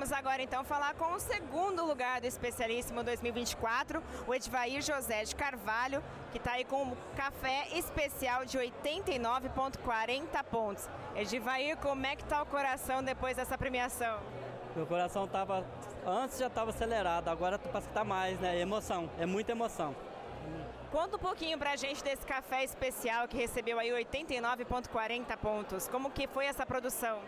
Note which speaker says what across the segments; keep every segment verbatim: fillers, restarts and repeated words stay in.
Speaker 1: Vamos agora então falar com o segundo lugar do Especialíssimo dois mil e vinte e quatro, o Edvair José de Carvalho, que está aí com um café especial de oitenta e nove vírgula quarenta pontos. Edvair, como é que está o coração depois dessa premiação?
Speaker 2: Meu coração estava, antes já estava acelerado, agora parece que está mais, né? Emoção, é muita emoção.
Speaker 1: Conta um pouquinho pra gente desse café especial que recebeu aí oitenta e nove vírgula quarenta pontos. Como que foi essa produção?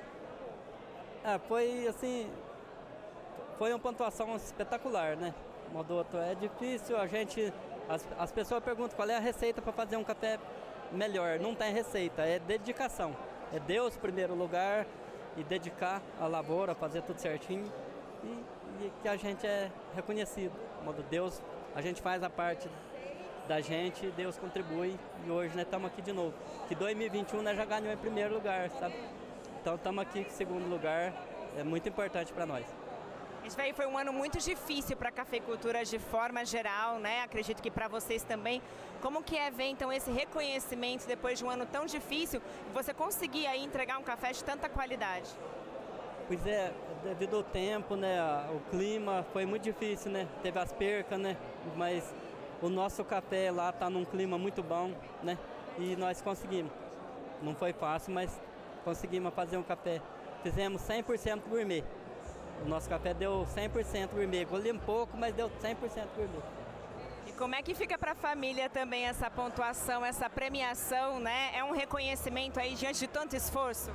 Speaker 2: É, foi assim, foi uma pontuação espetacular, né? Modo outro, é difícil, a gente, as, as pessoas perguntam qual é a receita para fazer um café melhor. Não tem receita, é dedicação. É Deus em primeiro lugar e dedicar a lavoura, fazer tudo certinho e, e que a gente é reconhecido. Modo Deus, a gente faz a parte da gente, Deus contribui e hoje nós estamos aqui de novo. Que dois mil e vinte e um nós já ganhamos em primeiro lugar, sabe? Então estamos aqui em segundo lugar, é muito importante para nós.
Speaker 1: Esse aí foi um ano muito difícil para a cafeicultura de forma geral, né? Acredito que para vocês também. Como que é ver então esse reconhecimento depois de um ano tão difícil e você conseguir aí entregar um café de tanta qualidade?
Speaker 2: Pois é, devido ao tempo, né? O clima foi muito difícil, né? Teve as percas, né? Mas o nosso café lá está num clima muito bom, né? E nós conseguimos. Não foi fácil, mas conseguimos fazer um café. Fizemos cem por cento gourmet. O nosso café deu cem por cento gourmet. Colhi um pouco, mas deu cem por cento gourmet.
Speaker 1: E como é que fica para a família também essa pontuação, essa premiação, né? É um reconhecimento aí diante de tanto esforço?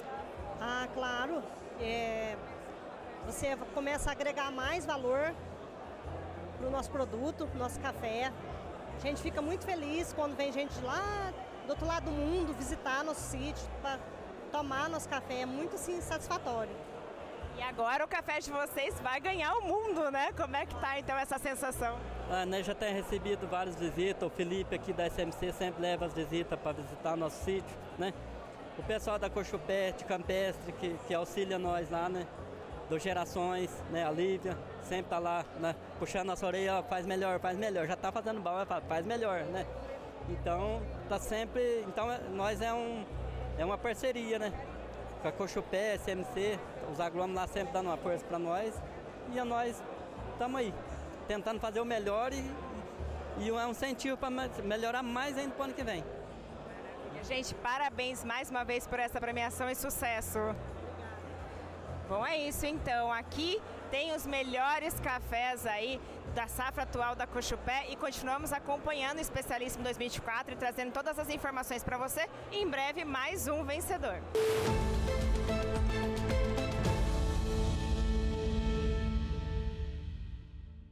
Speaker 3: Ah, claro. É, você começa a agregar mais valor para o nosso produto, pro nosso café. A gente fica muito feliz quando vem gente lá do outro lado do mundo visitar nosso sítio para tomar nosso café. É muito assim, satisfatório.
Speaker 1: E agora o café de vocês vai ganhar o mundo, né? Como é que tá então essa sensação?
Speaker 2: Ah, nós já temos recebido várias visitas. O Felipe aqui da S M C sempre leva as visitas para visitar nosso sítio, né? O pessoal da Cochupete Campestre que, que auxilia nós lá, né? Do Gerações, né? A Lívia sempre tá lá, né? Puxando nossa orelha, ó, faz melhor, faz melhor. Já tá fazendo bom, faz melhor, né? Então tá sempre, então nós é um é uma parceria, né? Com a Cochupé, S M C, os agrônomos lá sempre dando uma força para nós e a nós estamos aí tentando fazer o melhor e, e é um incentivo para melhorar mais ainda para o ano que vem.
Speaker 1: Gente, parabéns mais uma vez por essa premiação e sucesso. Bom, é isso então. Aqui tem os melhores cafés aí da safra atual da Cochupé e continuamos acompanhando o Especialíssimo dois mil e vinte e quatro e trazendo todas as informações para você. E em breve mais um vencedor.